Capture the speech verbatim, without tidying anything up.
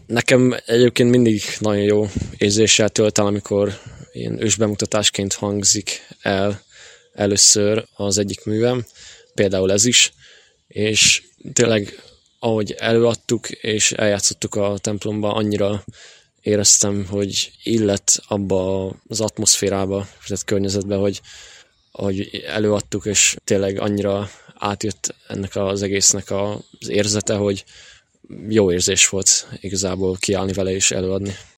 Nekem egyébként mindig nagyon jó érzéssel tölt el, amikor ilyen ősbemutatásként hangzik el először az egyik művem, például ez is, és tényleg ahogy előadtuk és eljátszottuk a templomba, annyira éreztem, hogy illet abba az atmoszférába, tehát környezetbe, hogy, hogy előadtuk, és tényleg annyira átjött ennek az egésznek az érzete, hogy jó érzés volt igazából kiállni vele és előadni.